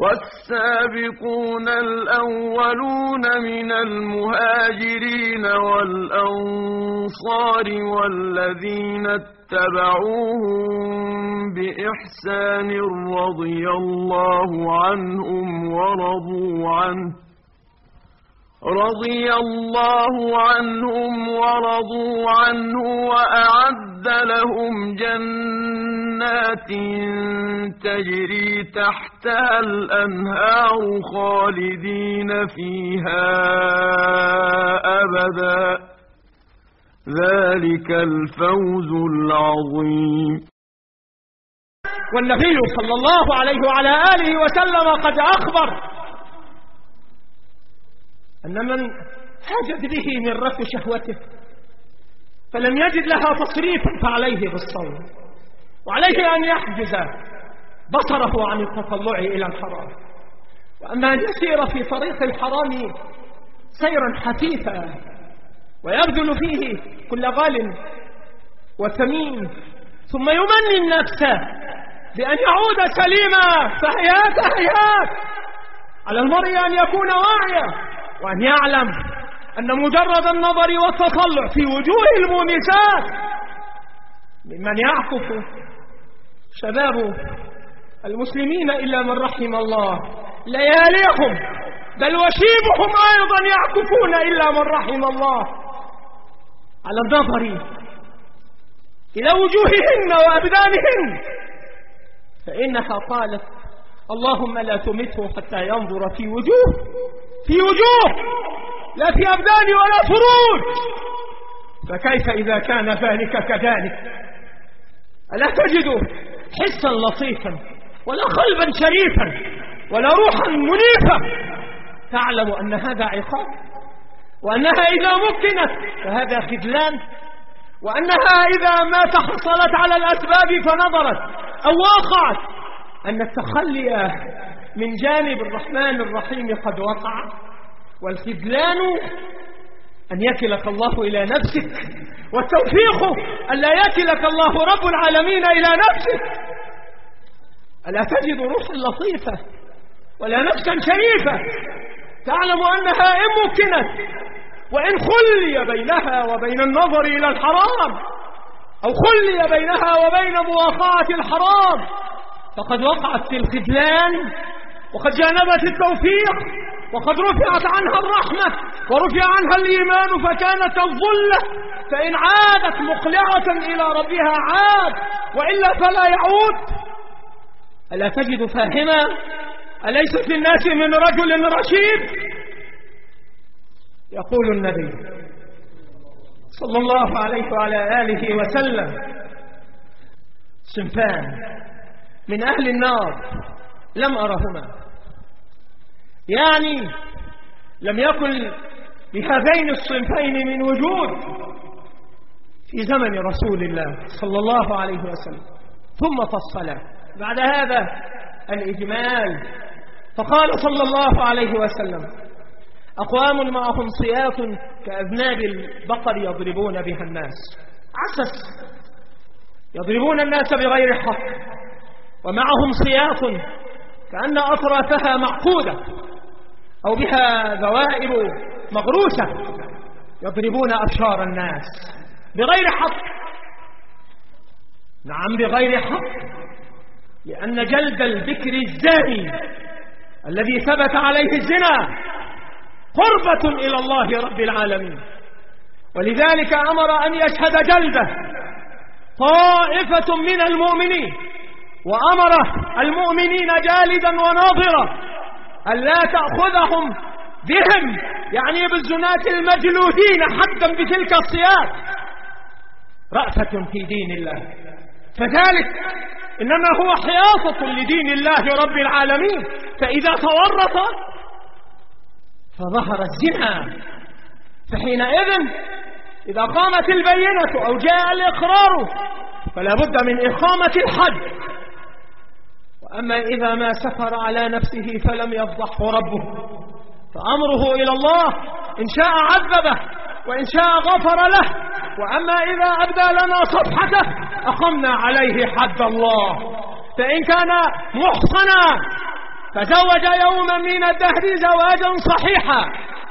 والسابقون الأولون من المهاجرين والأنصار والذين اتبعوهم بإحسان رضي الله عنهم ورضوا عنه وأعد لهم جنات تجري تحتها الأنهار خالدين فيها أبدا ذلك الفوز العظيم. والنبي صلى الله عليه وعلى آله وسلم قد أخبر أن من حاجت به من رفع شهوته فلم يجد لها تصريفا فعليه بالصوم، وعليه أن يحجز بصره عن التطلع إلى الحرام، وأما أن يسير في طريق الحرام سيرا حثيثا ويبذل فيه كل غال وثمين، ثم يمني النفس بأن يعود سليما، فهيات على المرء أن يكون واعيا وأن يعلم أن مجرد النظر والتطلع في وجوه المومسات ممن يعكف شباب المسلمين إلا من رحم الله لياليهم، بل وشيبهم أيضا يعكفون إلا من رحم الله على النظر إلى وجوههن وأبدانهن، فإنها قالت اللهم لا تمته حتى ينظر في وجوه لا في أبدان ولا فروج، فكيف إذا كان ذلك كذلك؟ ألا تجد حسا لطيفا ولا قلبا شريفا ولا روحا منيفة تعلم أن هذا عقاب، وأنها إذا مكنت فهذا خذلان، وأنها إذا ما تحصلت على الأسباب فنظرت أو وقعت أن التخلي من جانب الرحمن الرحيم قد وقع، والخذلان أن يكلك الله إلى نفسك، والتوفيق أن لا يكلك الله رب العالمين إلى نفسك. ألا تجد روحا لطيفة ولا نفسا شريفة تعلم أنها إن مكنت وإن خلي بينها وبين النظر إلى الحرام أو خلي بينها وبين مواقعة الحرام فقد وقعت في الخذلان، وقد جانبت التوفيق، وقد رفعت عنها الرحمة ورفع عنها الإيمان فكانت الظلة، فإن عادت مقلعة إلى ربها عاد، وإلا فلا يعود. ألا تجد فاهما؟ أليس في الناس من رجل رشيد؟ يقول النبي صلى الله عليه وعلى آله وسلم صنفان من أهل النار لم أرهما، يعني لم يكن لهذين الصنفين من وجود في زمن رسول الله صلى الله عليه وسلم. ثم فصل بعد هذا الإجمال فقال صلى الله عليه وسلم أقوام معهم صياط كأذناب البقر يضربون بها الناس، عسس يضربون الناس بغير حق، ومعهم صياط كأن أطرافها معقودة أو بها ذوائب مغروسة يضربون أبشار الناس بغير حق. نعم بغير حق، لأن جلد البكر الزاني الذي ثبت عليه الزنا قربة إلى الله رب العالمين، ولذلك أمر أن يشهد جلده طائفة من المؤمنين، وأمر المؤمنين جالدا وناظرا ألا تأخذهم بهم، يعني بالزناة المجلودين حدا بتلك الصياغ، رأفة في دين الله، فذلك إنما هو حياطة لدين الله رب العالمين. فإذا تورط فظهر الزنا، فحينئذ إذا قامت البينة أو جاء الإقرار فلا بد من إقامة الحد. وأما إذا ما سفر على نفسه فلم يفضحه ربه فأمره إلى الله، إن شاء عذبه وإن شاء غفر له، وأما إذا أبدى لنا صفحته أقمنا عليه حد الله. فإن كان محصنا تزوج يوما من الدهر زواجا صحيحا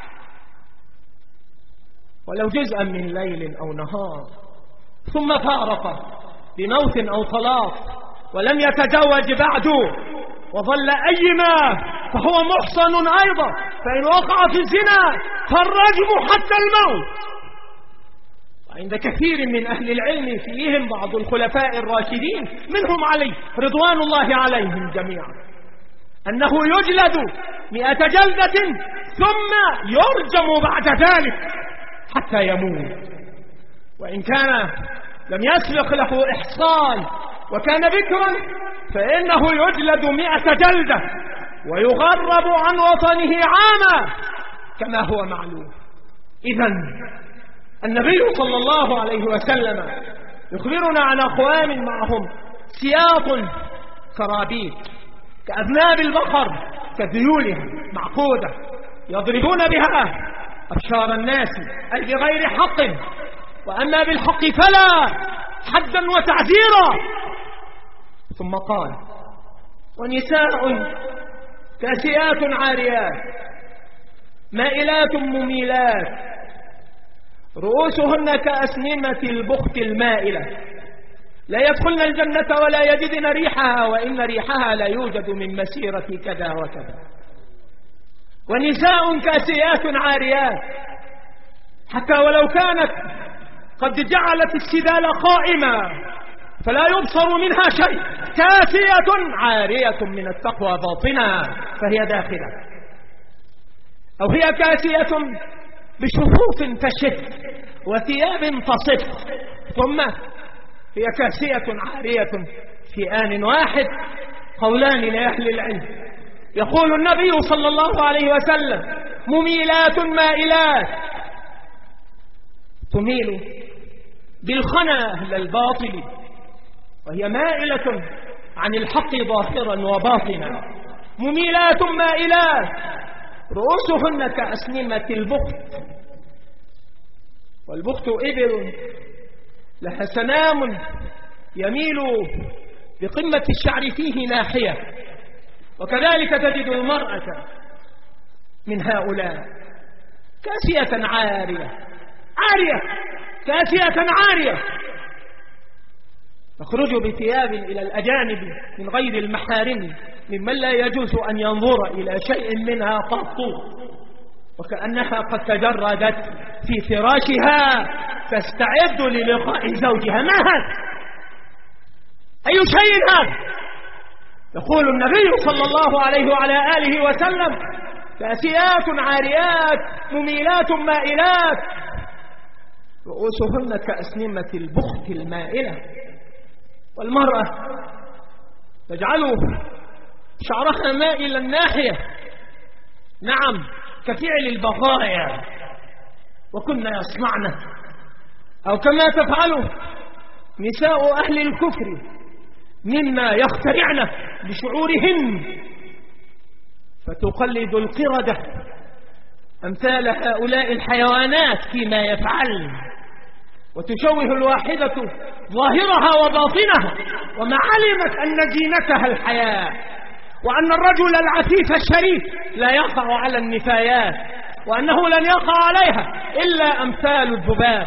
ولو جزءا من ليل أو نهار، ثم فارق بموت أو طلاق ولم يتزوج بعد وظل أيما فهو محصن أيضا، فإن وقع في الزنا فالرجم حتى الموت. وعند كثير من أهل العلم فيهم بعض الخلفاء الراشدين منهم علي رضوان الله عليهم جميعا أنه يجلد 100 جلدة ثم يرجم بعد ذلك حتى يموت، وإن كان لم يسبق له إحصان وكان بكرا فإنه يجلد 100 جلدة ويغرب عن وطنه عاما كما هو معلوم. إذن النبي صلى الله عليه وسلم يخبرنا عن أقوام معهم سياط كرابيك كأذناب البقر كذيولها معقودة يضربون بها أبشار الناس أي بغير حق، وأما بالحق فلا حدا وتعزيرا. ثم قال ونساء كاسيات عاريات مائلات مميلات رؤوسهن كأسنمة البخت المائلة لا يدخلن الجنة ولا يجدن ريحها وإن ريحها لا يوجد من مسيرة كذا وكذا. ونساء كاسيات عاريات حتى ولو كانت قد جعلت السدال قائمة فلا يبصر منها شيء، كاسية عارية من التقوى باطنها فهي داخلة، أو هي كاسية بشفوف تشف وثياب تصف، ثم هي كاسية عارية في آن واحد. قولان لأهل العلم، يقول النبي صلى الله عليه وسلم مميلات مائلات تميل بالخنا للباطل وهي مائلة عن الحق ظاهرا وباطنا. مميلات مائلات رؤوسهن كأسنمة البخت، والبخت إبل لها سنام يميل بقمة الشعر فيه ناحية، وكذلك تجد المرأة من هؤلاء كاسية عارية كاسية عارية تخرج بثياب إلى الأجانب من غير المحارم ممن لا يجوز أن ينظر إلى شيء منها قط، وكأنها قد تجردت في فراشها تستعد للقاء زوجها. ما هذا؟ أي شيء هذا؟ يقول النبي صلى الله عليه وعلى آله وسلم كاسيات عاريات مميلات مائلات رؤوسهن كأسنمة البخت المائلة. والمرأة تجعل شعرها مائلا ناحية، نعم كفعل البغايا وكنا يصنعن، أو كما تفعل نساء أهل الكفر مما يخترعن بشعورهن فتقلد القردة أمثال هؤلاء الحيوانات فيما يفعل، وتشوه الواحدة ظاهرها وباطنها وما علمت أن زينتها الحياة، وأن الرجل العفيف الشريف لا يقع على النفايات، وأنه لن يقع عليها إلا أمثال الذباب.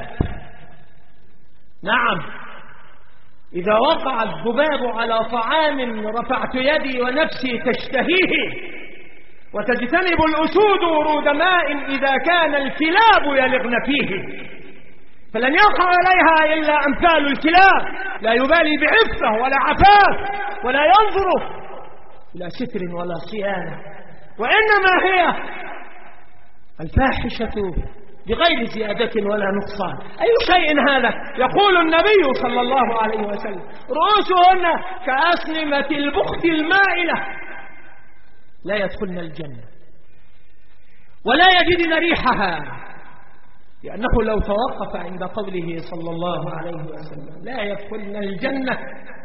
نعم إذا وقع الذباب على طعام رفعت يدي ونفسي تشتهيه، وتجتنب الأسود ورود ماء إذا كان الكلاب يلغن فيه، فلن يقع عليها إلا أمثال الكلاب لا يبالي بعفة ولا عفاف ولا ينظر إلى ستر ولا صيانة، وإنما هي الفاحشة بغير زيادة ولا نقصان. أي شيء هذا؟ يقول النبي صلى الله عليه وسلم رؤوسهن كأسنمة البخت المائلة لا يدخلن الجنة ولا يجدن ريحها، لأنه لو توقف عند قوله صلى الله عليه وسلم لا يدخلن الجنة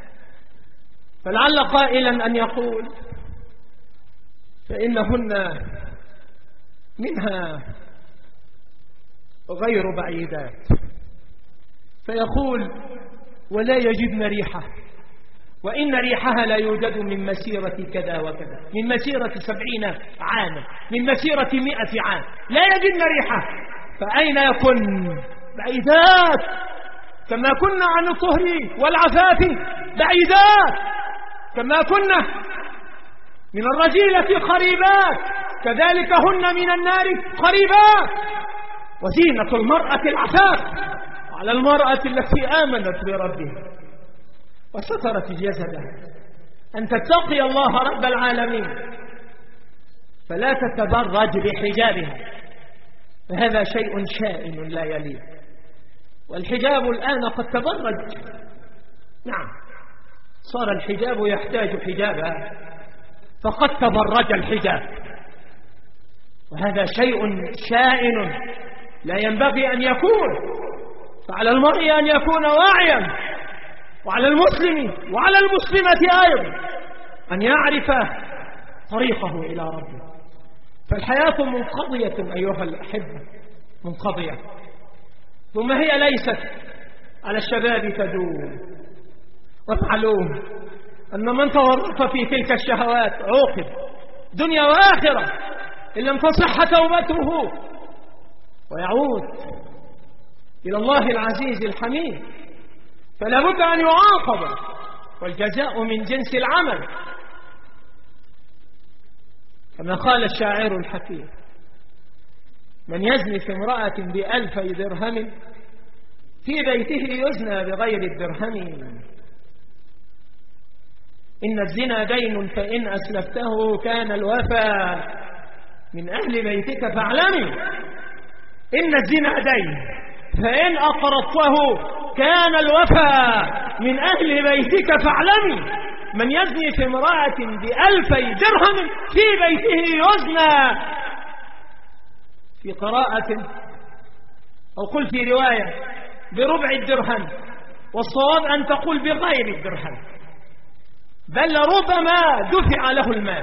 فلعل قائلا أن يقول فإنهن منها غير بعيدات، فيقول ولا يجدن ريحه وإن ريحها لا يوجد من مسيرة كذا وكذا، من مسيرة 70 عاما، من مسيرة 100 عام، لا يجدن ريحها. فأين يكن؟ بعيدات، كما كنا عن الطهر والعفاف بعيدات، كما كنا من الرجيلة قريبات، كذلك هن من النار قريبات. وزينة المرأة العفاف على المرأة التي آمنت بربها وسترت جسدها، أن تتقي الله رب العالمين فلا تتبرج بحجابها، فهذا شيء شائن لا يليق. والحجاب الآن قد تبرج، نعم، صار الحجاب يحتاج حجابا، فقد تبرج الحجاب، وهذا شيء شائن لا ينبغي أن يكون. فعلى المرء أن يكون واعيا، وعلى المسلم وعلى المسلمة أيضا أن يعرف طريقه إلى ربه. فالحياة منقضية أيها الأحبة، منقضية، ثم هي ليست على الشباب تدوم. ومعلوم أن من تورط في تلك الشهوات عوقب دنيا وآخرة إن لم تصح توبته ويعود إلى الله العزيز الحميد، فلا بد أن يعاقب، والجزاء من جنس العمل، كما قال الشاعر الحكيم: من يزني في امرأة ب2000 درهم في بيته يزنى بغير الدرهم. إن الزنا دين فإن أسلفته كان الوفا من أهل بيتك فاعلمي. إن الزنا دين فإن أقرضته كان الوفا من أهل بيتك فاعلمي. من يزني في امرأة ب2000 درهم في بيته يزنى، في قراءة أو قل في رواية بربع الدرهم، والصواب أن تقول بغير الدرهم، بل ربما دفع له المال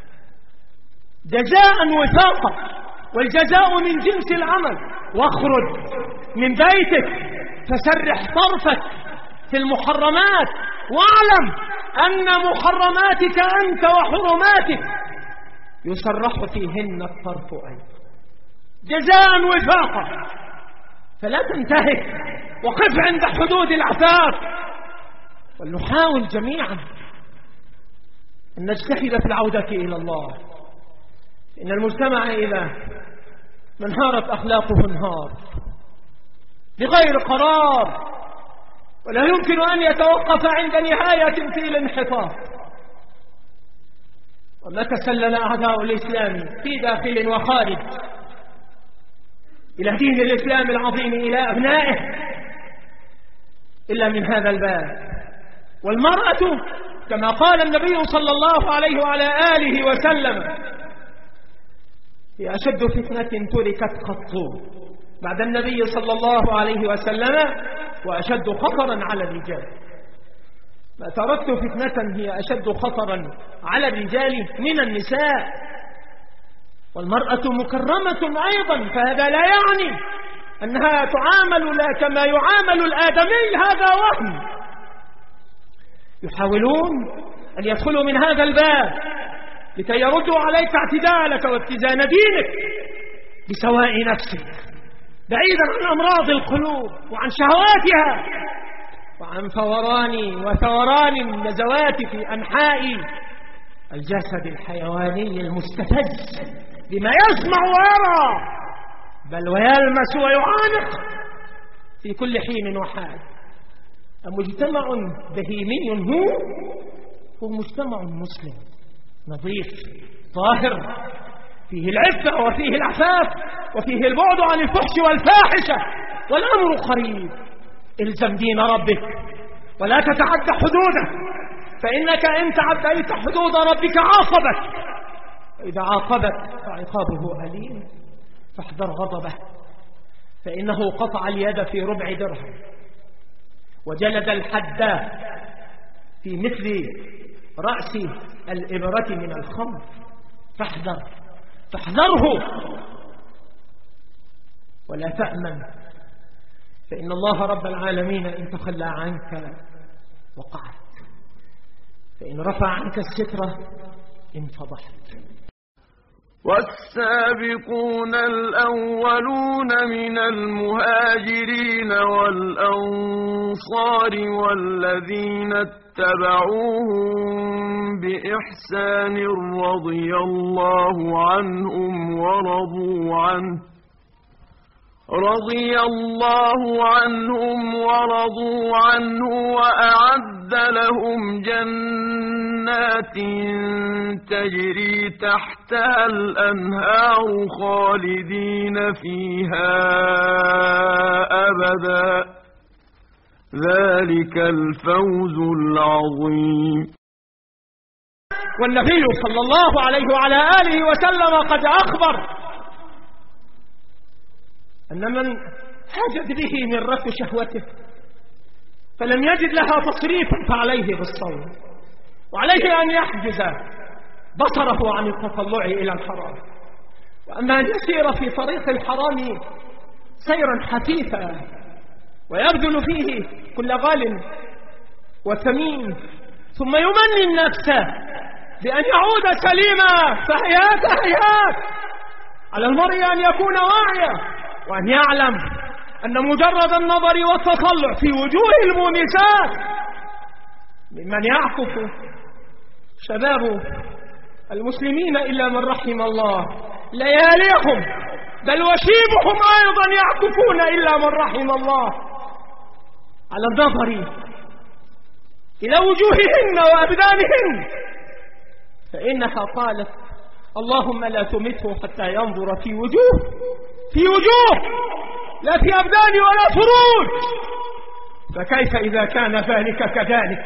جزاء وفاقا، والجزاء من جنس العمل. واخرج من بيتك فسرح طرفك في المحرمات، واعلم أن محرماتك أنت وحرماتك يسرح فيهن الطرف أيضا جزاء وفاقا. فلا تنتهك، وقف عند حدود العفاف. ولنحاول جميعا أن نجتهد في العودة إلى الله. إن المجتمع إذا منهارت أخلاقه انهار بغير قرار، ولا يمكن أن يتوقف عند نهاية في الانحطاط. وما تسلل أعداء الإسلام في داخل وخارج إلى دين الإسلام العظيم إلى أبنائه إلا من هذا الباب. والمرأة كما قال النبي صلى الله عليه وعلى آله وسلم: هي أشد فتنة تركت قط بعد النبي صلى الله عليه وسلم، وأشد خطرا على الرجال. ما تركت فتنة هي أشد خطرا على الرجال من النساء. والمرأة مكرمة أيضا، فهذا لا يعني أنها تعامل لا كما يعامل الآدمي، هذا وهم. يحاولون أن يدخلوا من هذا الباب لكي يردوا عليك اعتدالك واتزان دينك بسواء نفسك، بعيدا عن أمراض القلوب وعن شهواتها وعن فوران وثوران النزوات في أنحاء الجسد الحيواني المستفز بما يسمع ويرى، بل ويلمس ويعانق في كل حين وحال. مجتمع بهيمي هو مجتمع مسلم نظيف طاهر، فيه العفة وفيه العفاف وفيه البعد عن الفحش والفاحشة، والأمر قريب. الزم دين ربك ولا تتعدى حدوده، فإنك إن تعديت حدود ربك عاقبك، وإذا عاقبك فعقابه أليم. فاحذر غضبه، فإنه قطع اليد في ربع درهم وجلد الحد في مثل رأس الإبرة من الخمر. فاحذره ولا تأمن، فإن الله رب العالمين إن تخلى عنك وقعت. فإن رفع عنك السترة انفضحت. والسابقون الأولون من المهاجرين والأنصار والذين اتبعوهم بإحسان رضي الله عنهم ورضوا عنه وأعد لهم جنات تجري تحتها الأنهار خالدين فيها أبدا ذلك الفوز العظيم. والنبي صلى الله عليه وعلى آله وسلم قد أخبر أن من حاجت به من رفع شهوته فلم يجد لها تصريفا فعليه بالصوم، وعليه أن يحجز بصره عن التطلع إلى الحرام، وأما أن يسير في طريق الحرام سيرا حثيثا ويبذل فيه كل غال وثمين ثم يمني النفس بأن يعود سليما، فهيات على المرء أن يكون واعيا وأن يعلم أن مجرد النظر والتطلع في وجوه المومسات ممن يعكف شباب المسلمين إلا من رحم الله لياليهم، بل وشيبهم أيضا يعكفون إلا من رحم الله، على النظر إلى وجوههن وأبدانهن، فإنها قالت اللهم لا تمته حتى ينظر في وجوه لا في أبدان ولا فروج، فكيف إذا كان ذلك كذلك؟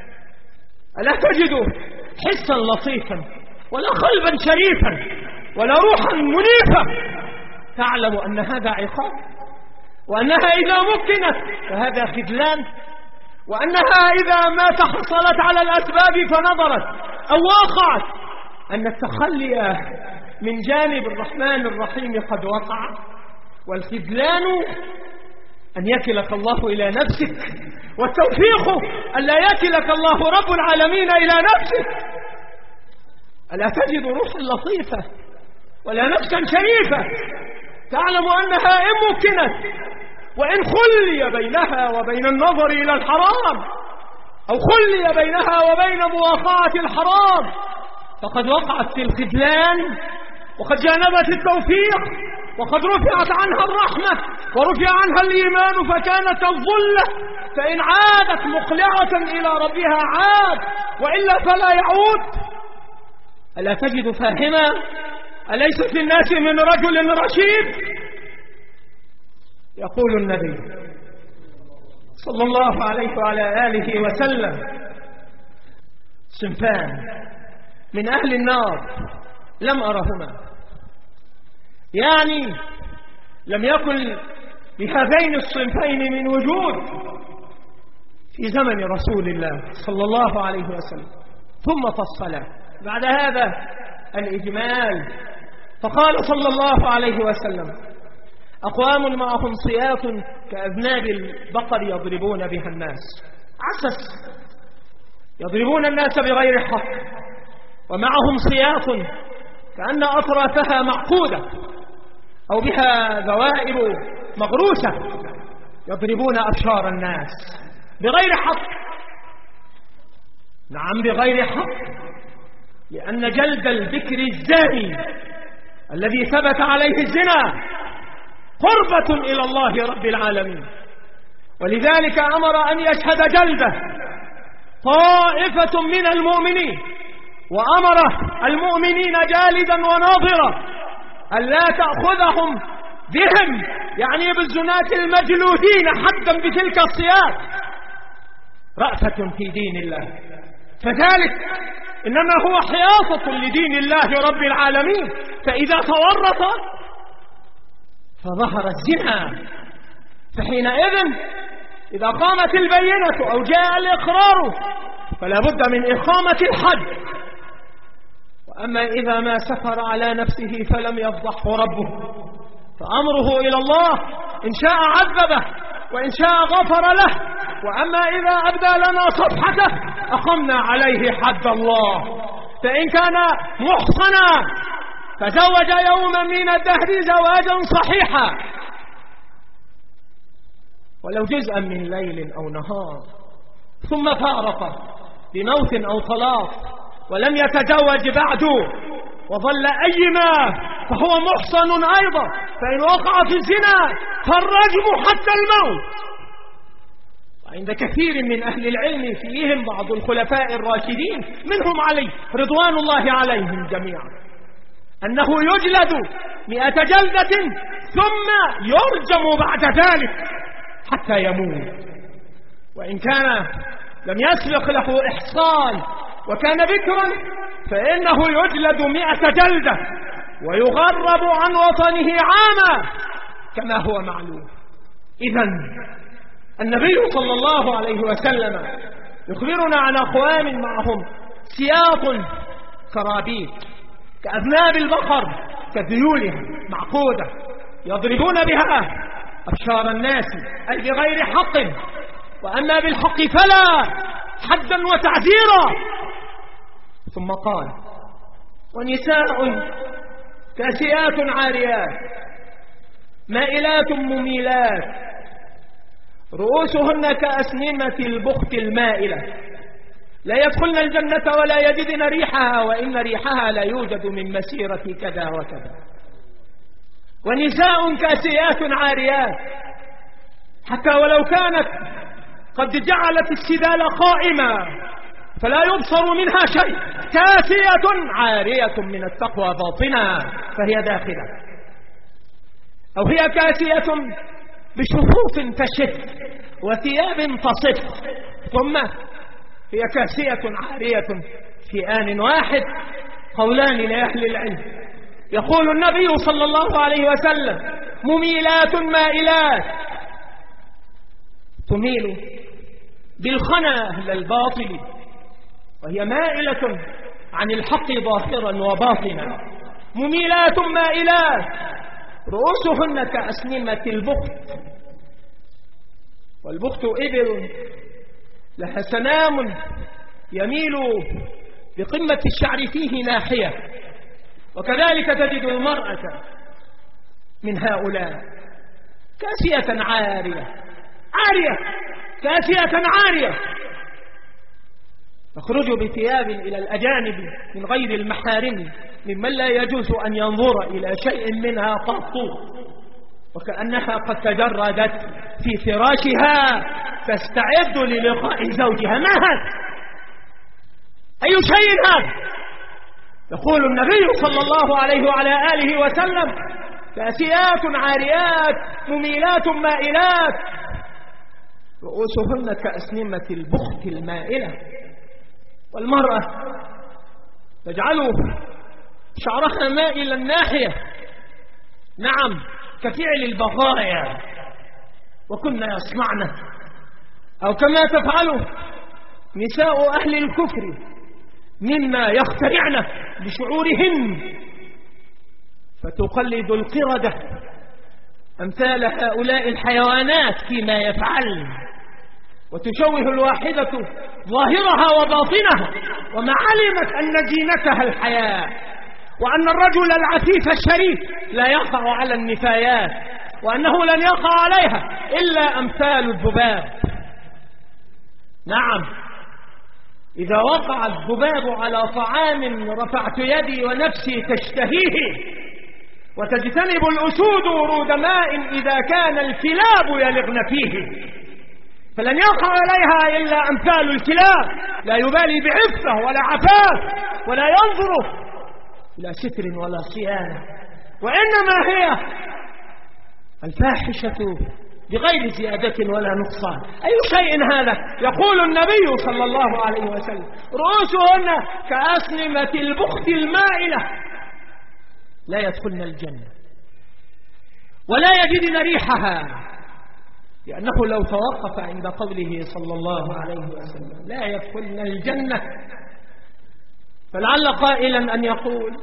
ألا تجد حسا لطيفا ولا قلبا شريفا ولا روحا منيفة تعلم أن هذا عقاب، وأنها إذا مكنت فهذا خذلان، وأنها إذا ما تحصلت على الأسباب فنظرت أو وقعت أن التخلي من جانب الرحمن الرحيم قد وقع، والخذلان أن يكلك الله إلى نفسك، والتوفيق أن لا يكلك الله رب العالمين إلى نفسك. ألا تجد روحا لطيفة ولا نفسا شريفة تعلم أنها إن مكنت وإن خلي بينها وبين النظر إلى الحرام أو خلي بينها وبين مواقعة الحرام فقد وقعت في الخذلان وقد جانبت التوفيق، وقد رفعت عنها الرحمة ورفع عنها الإيمان فكانت الظلة، فإن عادت مقلعة إلى ربها عاد وإلا فلا يعود. ألا تجد فاهما؟ أليس في الناس من رجل رشيد؟ يقول النبي صلى الله عليه وعلى آله وسلم صنفان من أهل النار لم أرهما، يعني لم يكن لهذين الصنفين من وجود في زمن رسول الله صلى الله عليه وسلم. ثم فصل بعد هذا الإجمال فقال صلى الله عليه وسلم أقوام معهم صياط كأذناب البقر يضربون بها الناس، عسس يضربون الناس بغير حق، ومعهم صياط كأن أطرافها معقودة أو بها ذوائب مغروسة يضربون أبشار الناس بغير حق. نعم بغير حق، لأن جلد البكر الزاني الذي ثبت عليه الزنا قربة إلى الله رب العالمين، ولذلك أمر أن يشهد جلده طائفة من المؤمنين، وأمر المؤمنين جالدا وناظرا ألا تأخذهم بهم، يعني بالزناة المجلودين حدا بتلك الصياغ، رأفة في دين الله، فذلك إنما هو حياطة لدين الله رب العالمين. فإذا تورط فظهر الزنا، فحينئذ إذا قامت البينة أو جاء الإقرار فلا بد من إقامة الحد. وأما إذا ما سفر على نفسه فلم يفضحه ربه فأمره إلى الله، إن شاء عذبه وإن شاء غفر له. وأما إذا أبدى لنا صفحته أقمنا عليه حد الله. فإن كان محصنا تزوج يوما من الدهر زواجا صحيحا ولو جزءا من ليل أو نهار، ثم فارق بموت أو طلاق ولم يتزوج بعد وظل أيما فهو محصن أيضا، فإن وقع في الزنا فالرجم حتى الموت. وعند كثير من أهل العلم فيهم بعض الخلفاء الراشدين منهم علي رضوان الله عليهم جميعا أنه يجلد 100 جلدة ثم يرجم بعد ذلك حتى يموت. وإن كان لم يسبق له إحصان وكان بكرا فإنه يجلد 100 جلدة ويغرب عن وطنه عاما كما هو معلوم. إذن النبي صلى الله عليه وسلم يخبرنا عن أقوام معهم سياط كرابيط كأذناب البقر كذيولها معقودة يضربون بها أبشار الناس أي بغير حق، وأما بالحق فلا حدا وتعزيرا. ثم قال ونساء كاسيات عاريات مائلات مميلات رؤوسهن كأسنمة البخت المائلة لا يدخلن الجنة ولا يجدن ريحها وإن ريحها لا يوجد من مسيرة كذا وكذا. ونساء كاسيات عاريات حتى ولو كانت قد جعلت السدال قائمة فلا يبصر منها شيء، كاسية عارية من التقوى باطنة فهي داخلة، أو هي كاسية بشفوف تشف وثياب تصف، ثم هي كاسية عارية في آن واحد. قولان لأهل العلم. يقول النبي صلى الله عليه وسلم مميلات مائلات تميل بالخنا للباطل وهي مائلة عن الحق ظاهرا وباطنا. مميلات مائلات رؤوسهن كأسنمة البخت، والبخت إبل لها سنام يميل بقمة الشعر فيه ناحية، وكذلك تجد المرأة من هؤلاء كاسية عارية كاسية عارية تخرج بثياب إلى الأجانب من غير المحارم ممن لا يجوز أن ينظر إلى شيء منها قط، وكأنها قد تجردت في فراشها تستعد للقاء زوجها. ما هذا؟ أي شيء هذا؟ يقول النبي صلى الله عليه وعلى آله وسلم كاسيات عاريات مميلات مائلات رؤوسهن كأسنمة البخت المائلة. والمرأة تجعل شعرها مائلا ناحية، نعم كفعل البغايا وكنا يصنعن، أو كما تفعل نساء أهل الكفر مما يخترعن بشعورهن فتقلد القردة أمثال هؤلاء الحيوانات فيما يفعلن، وتشوه الواحدة ظاهرها وباطنها وما علمت أن زينتها الحياة، وأن الرجل العفيف الشريف لا يقع على النفايات، وأنه لن يقع عليها إلا أمثال الذباب. نعم إذا وقع الذباب على طعام رفعت يدي ونفسي تشتهيه، وتجتنب الأسود ورود ماء إذا كان الكلاب يلغن فيه، فلن يقع عليها إلا أمثال الكلاب لا يبالي بعفة ولا عفاف ولا ينظر إلى ستر ولا صيانة، وإنما هي الفاحشة بغير زيادة ولا نقصان. أي شيء هذا؟ يقول النبي صلى الله عليه وسلم رؤوسهن كأسنمة البخت المائلة لا يدخلن الجنة ولا يجدن ريحها، لأنه لو توقف عند قوله صلى الله عليه وسلم لا يدخلن الجنة فلعل قائلا أن يقول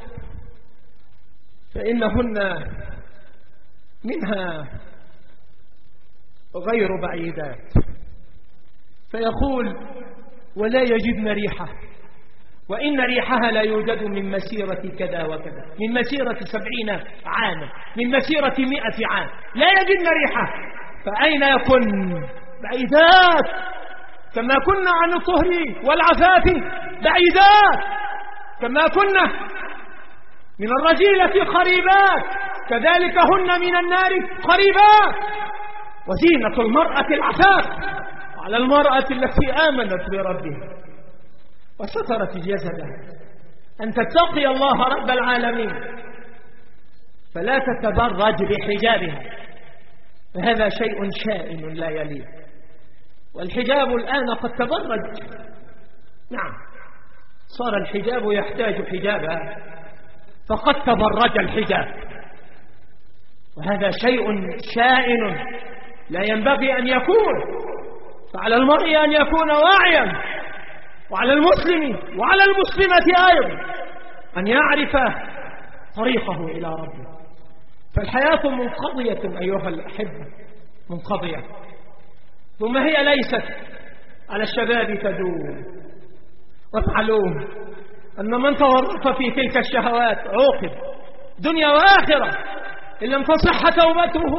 فإنهن منها غير بعيدات، فيقول ولا يجدن ريحه، وإن ريحها لا يوجد من مسيرة كذا وكذا، من مسيرة 70 عاما، من مسيرة 100 عام، لا يجدن ريحه. فأين يكن؟ بعيدات، كما كنا عن الطهر والعفاف بعيدات، كما كنا من الرجيلة قريبات، كذلك هن من النار قريبات. وزينة المرأة العفاف على المرأة التي آمنت بربها وسترت جسدها، أن تتقي الله رب العالمين فلا تتبرج بحجابها، فهذا شيء شائن لا يليق. والحجاب الآن قد تبرج، نعم، صار الحجاب يحتاج حجابا، فقد تبرج الحجاب، وهذا شيء شائن لا ينبغي أن يكون. فعلى المرء أن يكون واعيا، وعلى المسلم وعلى المسلمة أيضا أن يعرف طريقه إلى ربه. فالحياة منقضية أيها الأحبة، منقضية، ثم هي ليست على الشباب تدوم. وافعلوه أن من تورط في تلك الشهوات عوقب دنيا وآخرة إن لم تصح توبته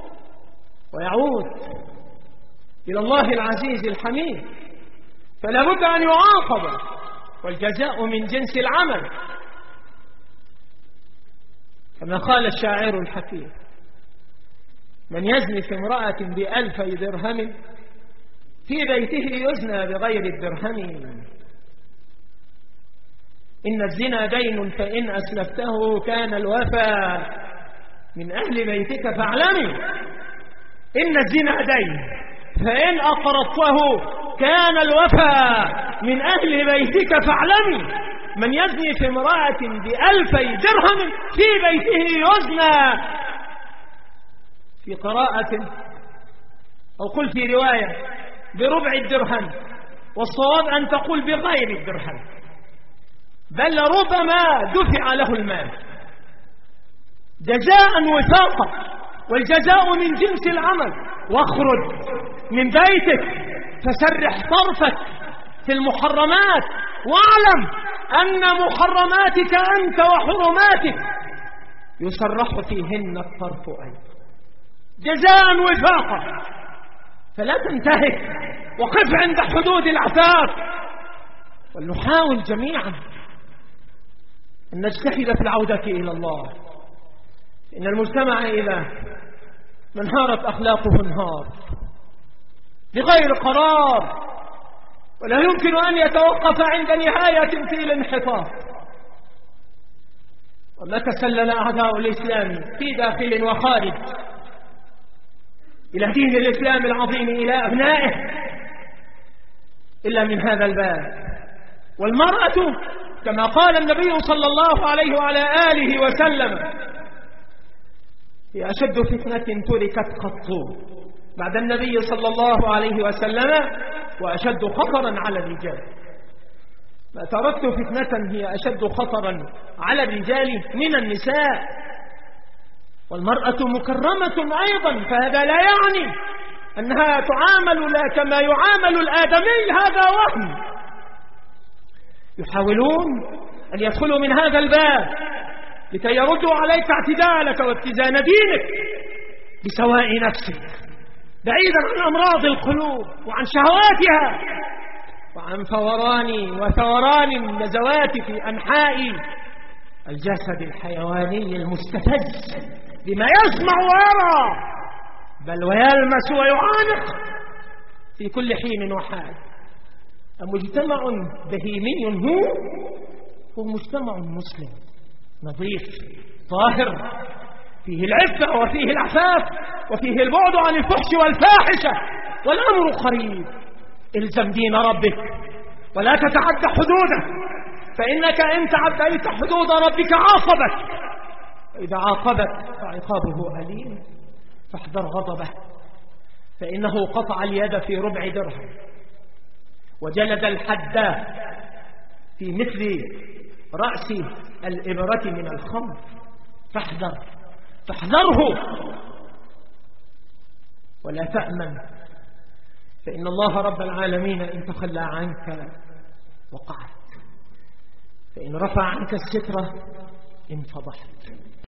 ويعود إلى الله العزيز الحميد، فلا بد أن يعاقب، والجزاء من جنس العمل، كما قال الشاعر الحكيم: من يزني في امرأة ب1000 درهم في بيته يزنى بغير الدرهم. إن الزنا دين فإن أسلفته كان الوفى من أهل بيتك فاعلمي. إن الزنا دين فإن أقرضته كان الوفى من أهل بيتك فاعلمي. من يزني في امرأة ب1000 درهم في بيته يزنى، في قراءة أو قل في رواية بربع الدرهم، والصواب أن تقول بغير الدرهم، بل ربما دفع له المال جزاء وفاقا، والجزاء من جنس العمل. واخرج من بيتك فسرح طرفك في المحرمات، واعلم أن محرماتك أنت وحرماتك يسرح فيهن الطرف أيضا جزاء وفاقا. فلا تنتهك، وقف عند حدود العفاف. ولنحاول جميعا أن نجتهد في العودة إلى الله، إن المجتمع إذا انهارت أخلاقه انهار بغير قرار، ولا يمكن أن يتوقف عند نهاية في الانحطاط. وما تسلل أعداء الإسلام في داخل وخارج إلى دين الإسلام العظيم إلى أبنائه إلا من هذا الباب. والمرأة كما قال النبي صلى الله عليه وعلى آله وسلم: هي أشد فتنة تركت قط بعد النبي صلى الله عليه وسلم، وأشد خطرا على الرجال. ما تركت فتنة هي أشد خطرا على الرجال من النساء. والمرأة مكرمة أيضا، فهذا لا يعني أنها تعامل لا كما يعامل الآدمي، هذا وهم. يحاولون أن يدخلوا من هذا الباب لكي يردوا عليك اعتدالك واتزان دينك بسواء نفسك، بعيدا عن أمراض القلوب وعن شهواتها وعن فوران وثوران النزوات في أنحاء الجسد الحيواني المستفز بما يسمع ويرى، بل ويلمس ويعانق في كل حين وحال. مجتمع بهيمي هو مجتمع مسلم نظيف طاهر، فيه العفة وفيه العفاف وفيه البعد عن الفحش والفاحشة، والأمر قريب. الزم دين ربك ولا تتعدى حدوده، فإنك إن تعديت حدود ربك عاقبك، وإذا عاقبك فعقابه أليم. فاحذر غضبه، فإنه قطع اليد في ربع درهم وجلد الحد في مثل رأس الإبرة من الخمر. فاحذره ولا تأمن فإن الله رب العالمين إن تخلى عنك وقعت، فإن رفع عنك السترة انفضحت.